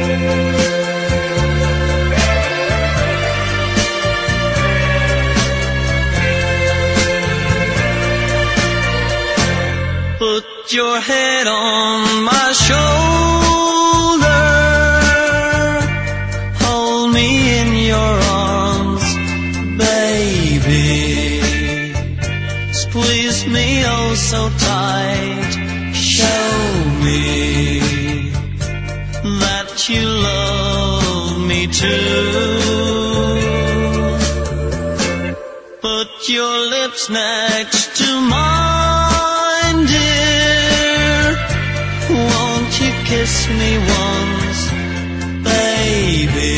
Put your head on my shoulder, hold me in your arms, baby. Squeeze me oh so tight, show me that you love me too. Put your lips next to mine, dear. Won't you kiss me once, baby?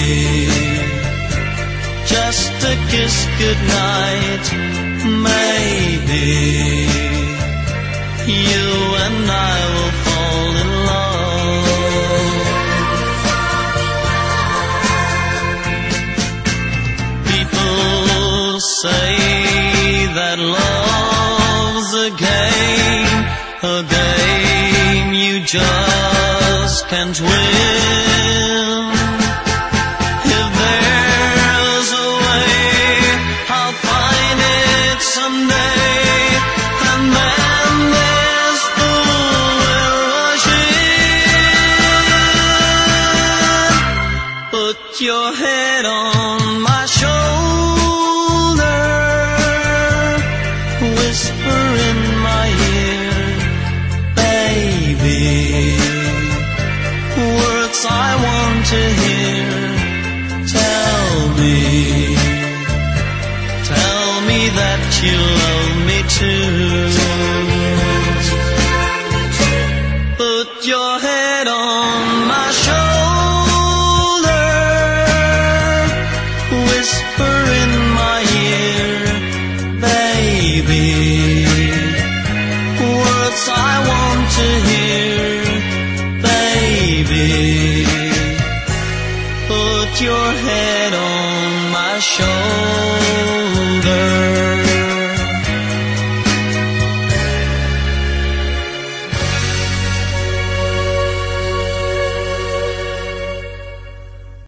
Just a kiss goodnight, maybe you and I will fall in love. People say that love's a game you just can't win. If there's a way, I'll find it someday, and then this fool will rush in. Put your head on my shoulder, whisper in my ear, baby, words I want to hear. Tell me that you love me too. Put your head on my shoulder, whisper in my ear, baby, words I want to hear, baby. Put your head on my shoulder.